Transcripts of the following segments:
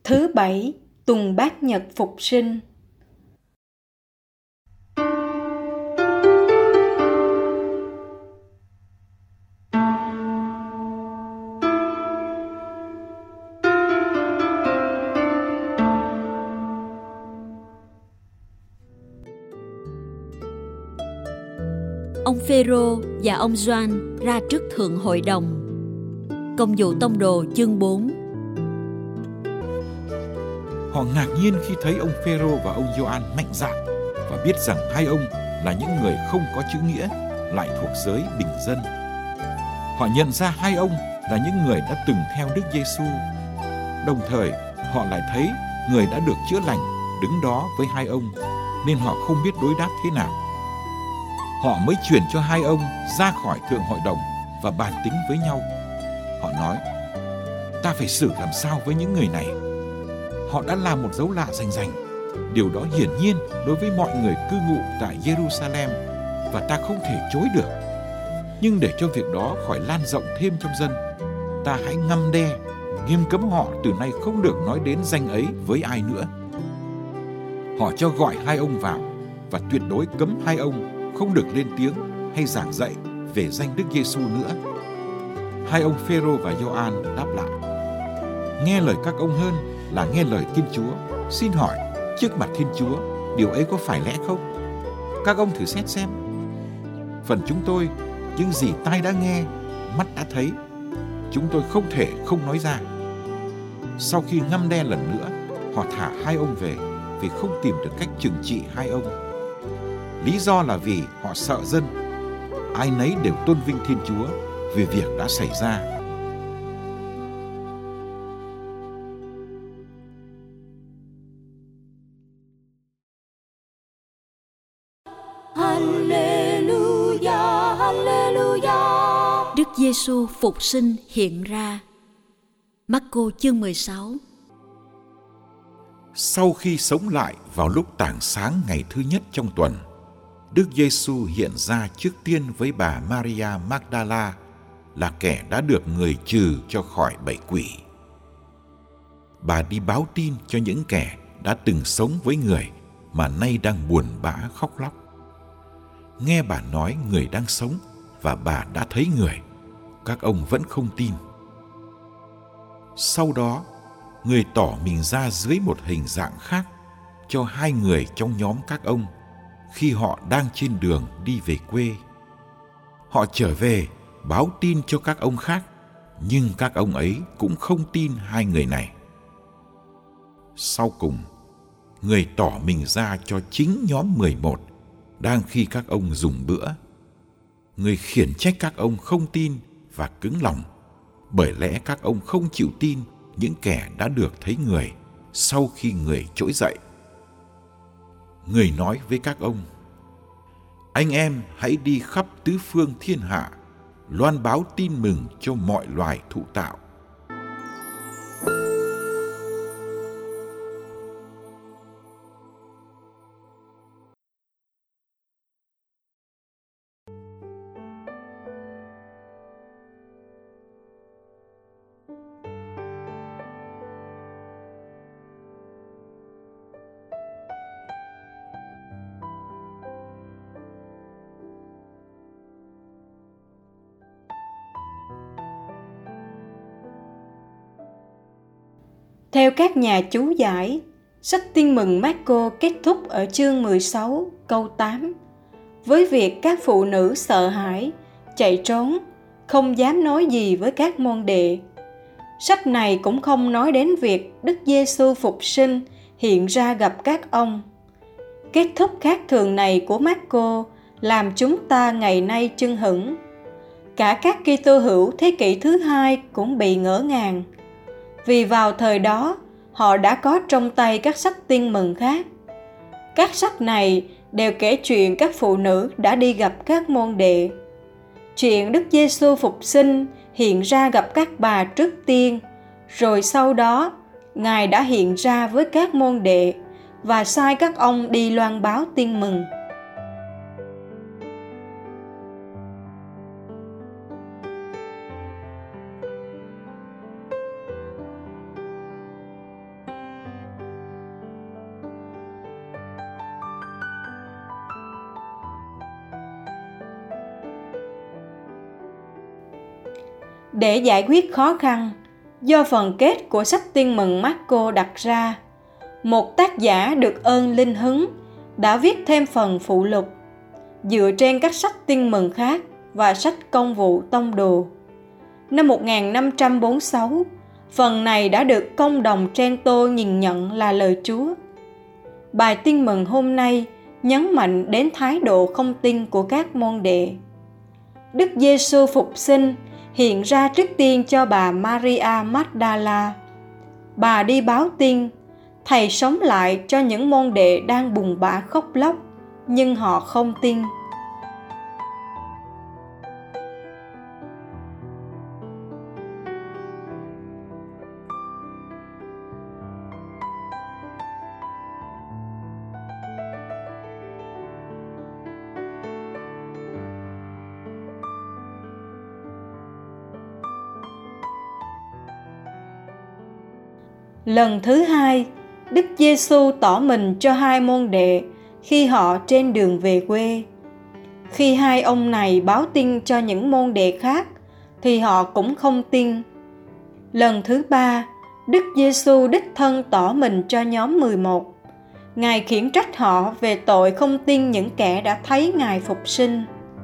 Thứ Bảy, tuần Bát Nhật Phục sinh. Ông Phêrô và ông Gioan ra trước thượng hội đồng. Công vụ tông đồ chương 4. Họ ngạc nhiên khi thấy ông Phêrô và ông Gioan mạnh dạn và biết rằng hai ông là những người không có chữ nghĩa, lại thuộc giới bình dân. Họ nhận ra hai ông là những người đã từng theo Đức Giêsu. Đồng thời, họ lại thấy người đã được chữa lành đứng đó với hai ông, nên họ không biết đối đáp thế nào. Họ mới chuyển cho hai ông ra khỏi thượng hội đồng và bàn tính với nhau. Họ nói: ta phải xử làm sao với những người này? Họ đã làm một dấu lạ rành rành. Điều đó hiển nhiên đối với mọi người cư ngụ tại Jerusalem và ta không thể chối được. Nhưng để cho việc đó khỏi lan rộng thêm trong dân, ta hãy ngăn đe, nghiêm cấm họ từ nay không được nói đến danh ấy với ai nữa. Họ cho gọi hai ông vào và tuyệt đối cấm hai ông không được lên tiếng hay giảng dạy về danh Đức Giêsu nữa. Hai ông Phêrô và Gioan đáp lại: nghe lời các ông hơn là nghe lời Thiên Chúa. Xin hỏi, trước mặt Thiên Chúa, điều ấy có phải lẽ không? Các ông thử xét xem. Phần chúng tôi, những gì tai đã nghe, mắt đã thấy, chúng tôi không thể không nói ra. Sau khi ngăn đe lần nữa, họ thả hai ông về vì không tìm được cách trừng trị hai ông. Lý do là vì họ sợ dân. Ai nấy đều tôn vinh Thiên Chúa vì việc đã xảy ra. Hallelujah, hallelujah. Đức Giêsu phục sinh hiện ra. Mác-cô chương 16. Sau khi sống lại vào lúc tảng sáng ngày thứ nhất trong tuần, Đức Giêsu hiện ra trước tiên với bà Maria Magdala, là kẻ đã được người trừ cho khỏi bệnh quỷ. Bà đi báo tin cho những kẻ đã từng sống với người mà nay đang buồn bã khóc lóc. Nghe bà nói người đang sống và bà đã thấy người, các ông vẫn không tin. Sau đó, người tỏ mình ra dưới một hình dạng khác cho hai người trong nhóm các ông khi họ đang trên đường đi về quê. Họ trở về báo tin cho các ông khác, nhưng các ông ấy cũng không tin hai người này. Sau cùng, người tỏ mình ra cho chính nhóm 11 đang khi các ông dùng bữa. Người khiển trách các ông không tin và cứng lòng, bởi lẽ các ông không chịu tin những kẻ đã được thấy người sau khi người trỗi dậy. Người nói với các ông: anh em hãy đi khắp tứ phương thiên hạ, loan báo tin mừng cho mọi loài thụ tạo. Theo các nhà chú giải, sách Tin mừng Mác-cô kết thúc ở chương 16 câu 8 với việc các phụ nữ sợ hãi, chạy trốn, không dám nói gì với các môn đệ. Sách này cũng không nói đến việc Đức Giêsu phục sinh hiện ra gặp các ông. Kết thúc khác thường này của Mác-cô làm chúng ta ngày nay chưng hửng. Cả các Kitô hữu thế kỷ thứ hai cũng bị ngỡ ngàng, vì vào thời đó họ đã có trong tay các sách Tin mừng khác. Các sách này đều kể chuyện các phụ nữ đã đi gặp các môn đệ. Chuyện Đức Giêsu phục sinh hiện ra gặp các bà trước tiên, rồi sau đó Ngài đã hiện ra với các môn đệ và sai các ông đi loan báo tin mừng. Để giải quyết khó khăn do phần kết của sách Tin mừng Marco đặt ra, một tác giả được ơn linh hứng đã viết thêm phần phụ lục dựa trên các sách Tin mừng khác và sách Công vụ Tông đồ. Năm 1546, phần này đã được công đồng Trento nhìn nhận là lời Chúa. Bài Tin mừng hôm nay nhấn mạnh đến thái độ không tin của các môn đệ. Đức Giêsu phục sinh hiện ra trước tiên cho bà Maria Magdala. Bà đi báo tin, Thầy sống lại cho những môn đệ đang buồn bã khóc lóc, nhưng họ không tin. Lần thứ hai, Đức Giêsu tỏ mình cho hai môn đệ khi họ trên đường về quê. Khi hai ông này báo tin cho những môn đệ khác, thì họ cũng không tin. Lần thứ ba, Đức Giêsu đích thân tỏ mình cho nhóm 11. Ngài khiển trách họ về tội không tin những kẻ đã thấy Ngài phục sinh.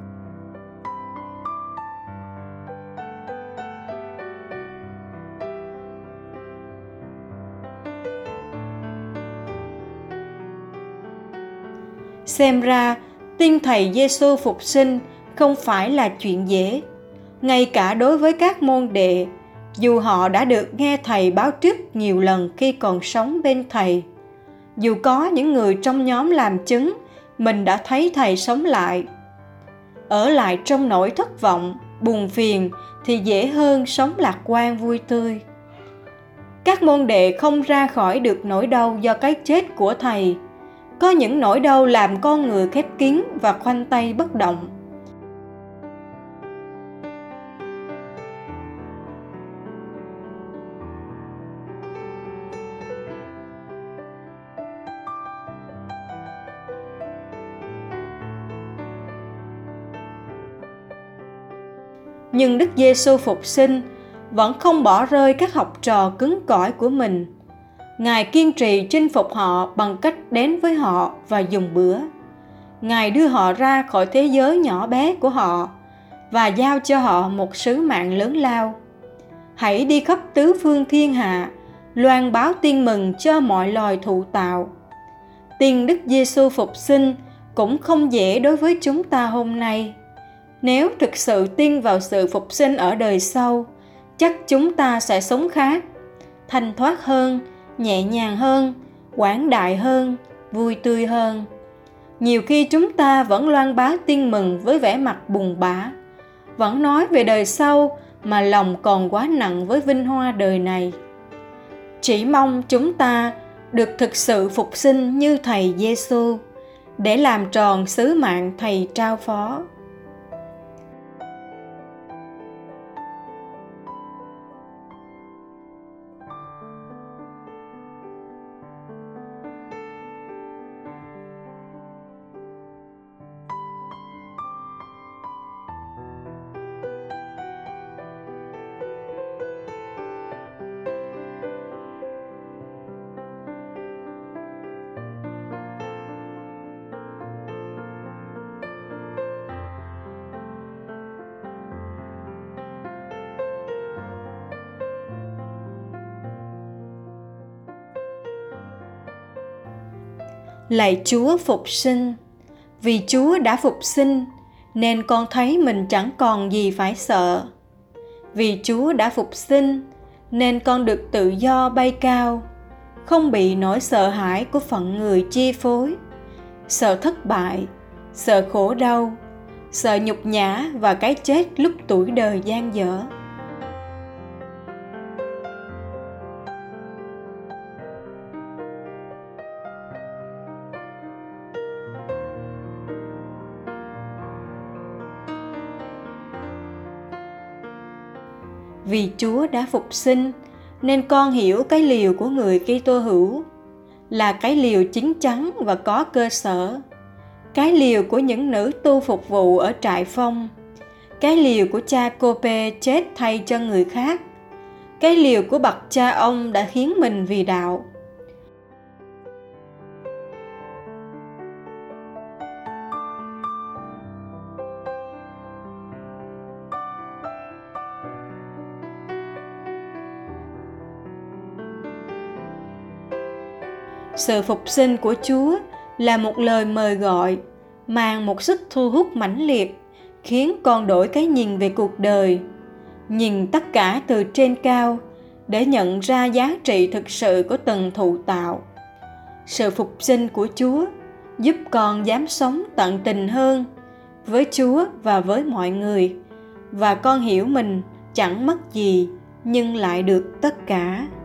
Xem ra, tin Thầy Giêsu phục sinh không phải là chuyện dễ. Ngay cả đối với các môn đệ, dù họ đã được nghe Thầy báo trước nhiều lần khi còn sống bên Thầy, dù có những người trong nhóm làm chứng mình đã thấy Thầy sống lại, ở lại trong nỗi thất vọng, buồn phiền thì dễ hơn sống lạc quan vui tươi. Các môn đệ không ra khỏi được nỗi đau do cái chết của Thầy. Có những nỗi đau làm con người khép kín và khoanh tay bất động. Nhưng Đức Giêsu phục sinh vẫn không bỏ rơi các học trò cứng cỏi của mình. Ngài kiên trì chinh phục họ bằng cách đến với họ và dùng bữa. Ngài đưa họ ra khỏi thế giới nhỏ bé của họ và giao cho họ một sứ mạng lớn lao. Hãy đi khắp tứ phương thiên hạ, loan báo tin mừng cho mọi loài thụ tạo. Tin Đức Giêsu phục sinh cũng không dễ đối với chúng ta hôm nay. Nếu thực sự tin vào sự phục sinh ở đời sau, chắc chúng ta sẽ sống khác, thanh thoát hơn, nhẹ nhàng hơn, quảng đại hơn, vui tươi hơn. Nhiều khi chúng ta vẫn loan báo tin mừng với vẻ mặt buồn bã, vẫn nói về đời sau mà lòng còn quá nặng với vinh hoa đời này. Chỉ mong chúng ta được thực sự phục sinh như Thầy Giêsu để làm tròn sứ mạng Thầy trao phó. Lạy Chúa phục sinh, vì Chúa đã phục sinh nên con thấy mình chẳng còn gì phải sợ. Vì Chúa đã phục sinh nên con được tự do bay cao, không bị nỗi sợ hãi của phận người chi phối, sợ thất bại, sợ khổ đau, sợ nhục nhã và cái chết lúc tuổi đời dang dở. Vì Chúa đã phục sinh nên con hiểu cái liều của người Kitô hữu là cái liều chín chắn và có cơ sở, cái liều của những nữ tu phục vụ ở trại phong, Cái liều của cha Cope chết thay cho người khác. Cái liều của bậc cha ông đã hiến mình vì đạo. Sự phục sinh của Chúa là một lời mời gọi, mang một sức thu hút mãnh liệt, khiến con đổi cái nhìn về cuộc đời, nhìn tất cả từ trên cao để nhận ra giá trị thực sự của từng thụ tạo. Sự phục sinh của Chúa giúp con dám sống tận tình hơn với Chúa và với mọi người, và con hiểu mình chẳng mất gì nhưng lại được tất cả.